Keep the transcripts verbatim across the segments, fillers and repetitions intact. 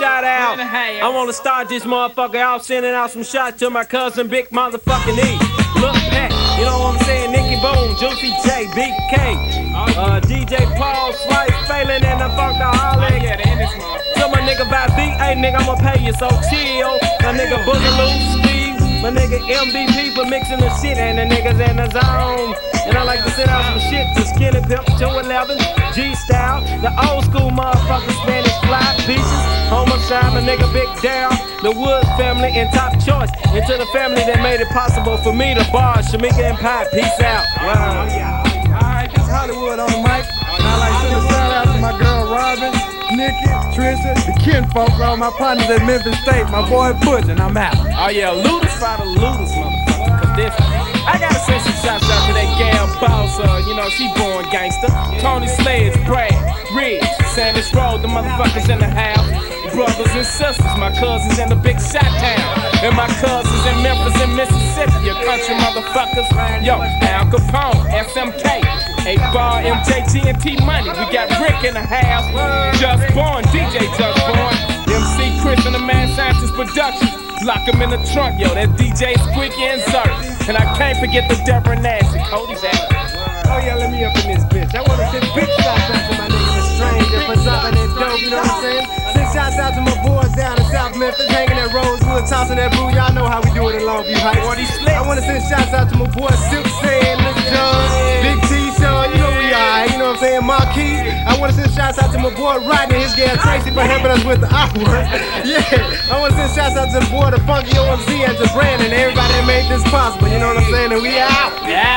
shout out. I wanna start this motherfucker out sending out some shots to my cousin Big Motherfucking E. Look Pat, you know what I'm saying? Nicky Boom, Juicy J, B K, uh, D J Paul, Slice, Phelan, and the Funkaholic. To my nigga by B, hey nigga, I'ma pay you, so chill. My nigga Boogaloo, Steve, my nigga M V P for mixing the shit, and the niggas in the zone. And I like to send out some shit to Skinny Pimp, two eleven, G-Style, the old school motherfuckers, Spanish Fly, Beaches, Homicide, my nigga Big Down, the Wood family, and Top Choice. And to the family that made it possible for me to bar, Shamika and Pie, peace out. Wow. Alright, this Hollywood on the mic. And I like to send a shout out to my girl Robin, Nikki, Trisha, the kinfolk, all my partners at Memphis State, my boy Butch, and I'm out. Oh yeah, looters for the looters, motherfucker. Cause this, I gotta send some shots out to that gal boss, uh, you know, she born gangster. Tony Sledge, Brad, Ridge, Sanders Road, the motherfuckers in the house. Brothers and sisters, my cousins in the big shot town. And my cousins in Memphis and Mississippi, your country motherfuckers. Yo, Al Capone, S M K, eight Bar, M J G, and T Money. We got Rick in the house, Just Born, D J Just Born, M C Chris and the Man Scientist Productions. Lock him in the trunk, yo, that D J Squeaky and Zert. And I can't forget the Deborah Nasty, Cody's out. Oh yeah, let me up in this bitch. I wanna send big shots out to my nigga The Stranger for dropping that dope, you know what I'm saying? Send shots out to my boys down in South Memphis, hanging at Rosewood, tossing that brew. Y'all know how we do it in Longview Heights. I wanna send shots out to my boy Silk Sand, Lil John, Big T, Sean, you know we are, you know what I'm saying? Marquis. I wanna send shots out to my boy Rodney, his girl Tracy for helping us with the artwork. Yeah, I wanna send shots out to the boy, the Funky O M Z, and to Brandon, everybody that made this possible, you know what I'm saying? And we out.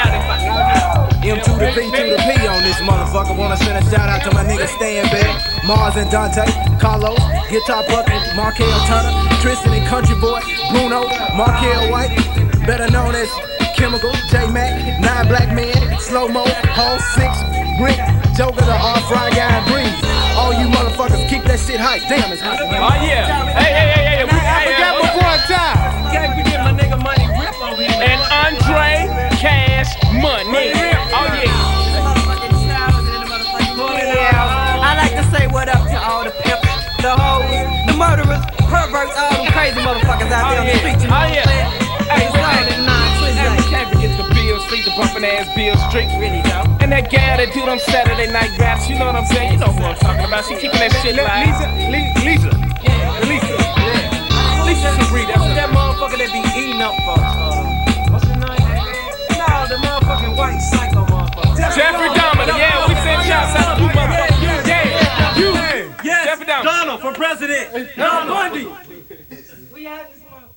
Yeah. M to the V to the P on this motherfucker. Wanna send a shout out to my nigga Stan Bell, Mars and Dante, Carlos, Guitar Bucket, Markel Turner, Tristan and Country Boy, Bruno, Markel White, better known as Chemical, J Mac, Nine Black Men, Slow Mo, Hall Six, Brick, Joker, the Hard Fry Guy, Breeze. All you motherfuckers keep that shit hype. Damn, it's hot. Oh yeah. Hey, hey, hey, hey. We, I forgot my boy Ty. Can't forget my nigga Money Rip over here. And Andre Cash Money. Oh yeah. I like to say what up to all the pimps, the hoes, the murderers, perverts, all them crazy motherfuckers out there on the street. You know what I'm saying? Hey, it's all in nine And we can't forget the Beale Street, the bumpin' ass Beale Street. Really though. And that gal that do them Saturday night raps, you know what I'm saying? You know who I'm talking about. She keeping that shit live. Lisa, Lisa, Yeah, Lisa. Yeah. Lisa Sabree, that's that motherfucker that be eating up for. Uh, what's his name? No, the motherfucking white psycho motherfucker. Jeffrey Dahmer. Yeah, we send shots out to you motherfuckers. Yeah, you. Yes, Jeffrey Dahmer. Donald for president. Donald Bundy. We have this motherfucker.